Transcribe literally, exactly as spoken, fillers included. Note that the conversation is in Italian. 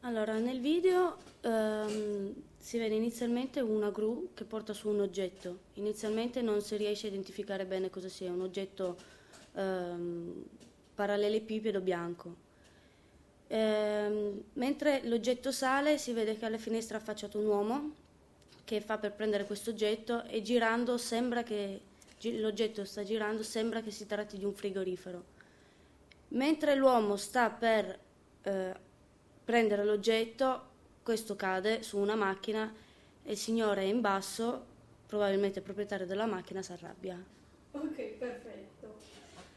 Allora, nel video ehm, si vede inizialmente una gru che porta su un oggetto. Inizialmente non si riesce a identificare bene cosa sia, un oggetto ehm, parallelepipedo bianco. Ehm, mentre l'oggetto sale si vede che alla finestra è affacciato un uomo che fa per prendere questo oggetto e girando sembra che gi- l'oggetto sta girando, sembra che si tratti di un frigorifero. Mentre l'uomo sta per eh, prendere l'oggetto, questo cade su una macchina e il signore in basso, probabilmente il proprietario della macchina, si arrabbia. Ok.